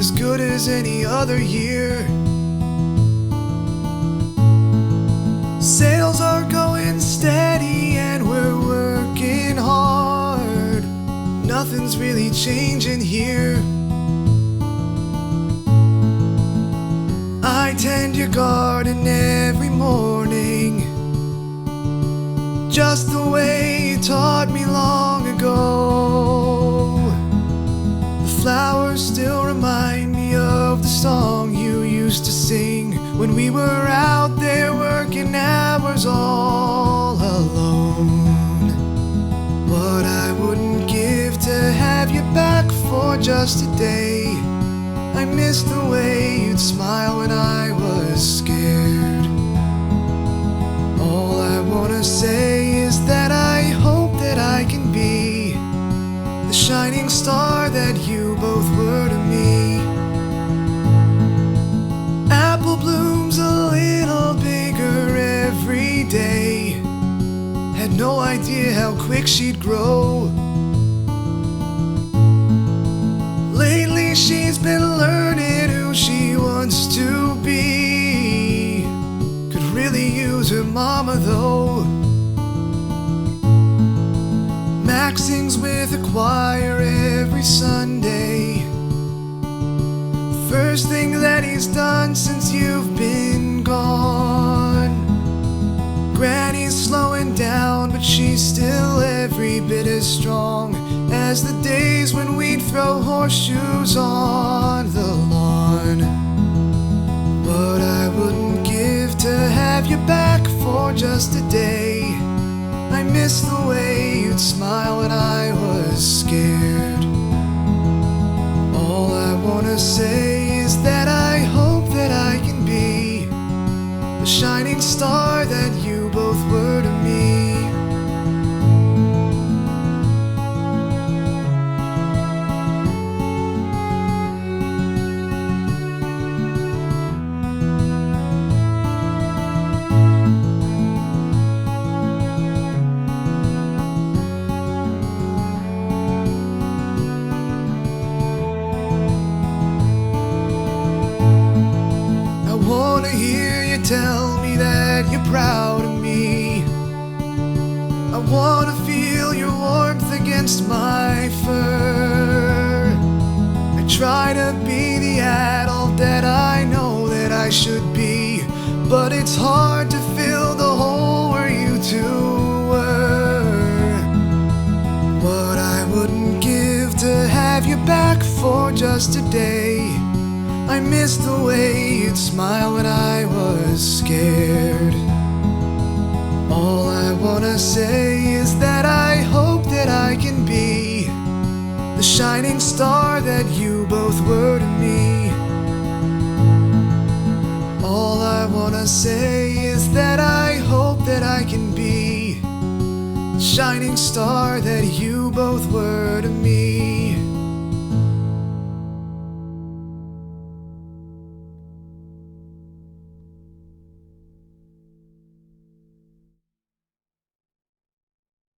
as good as any other year. Sales are going steady and we're working hard. Nothing's really changing here. I tend your garden every morning, just the way you taught me long ago. The flowers still remind me of the song you used to sing when we were out there working hours all alone. What I wouldn't give to have you back for just a day. I missed the way you'd smile when I was scared. All I wanna say is that I hope that I can be the shining star that you both were to me. Apple blooms a little bigger every day. Had no idea how quick she'd grow. Lately she's been learning who she wants to be. Could really use her mama though. Max sings with a choir every Sunday. First thing that he's done since you've been gone. Granny's slowing down, but she's still every bit as strong as the days when we'd throw horseshoes on the lawn. What I wouldn't give to have you back for just a day. I miss the way you'd smile when I was scared. All I wanna say is that I hope that I can be the shining star that you both were to me. I wanna hear you tell me that you're proud of me. I wanna feel your warmth against my fur. I try to be the adult that I know that I should be, but it's hard to fill the hole where you two were. What I wouldn't give to have you back for just a day. I miss the way you'd smile when I was scared. All I wanna say is that I hope that I can be the shining star that you both were to me. All I wanna say is that I hope that I can be the shining star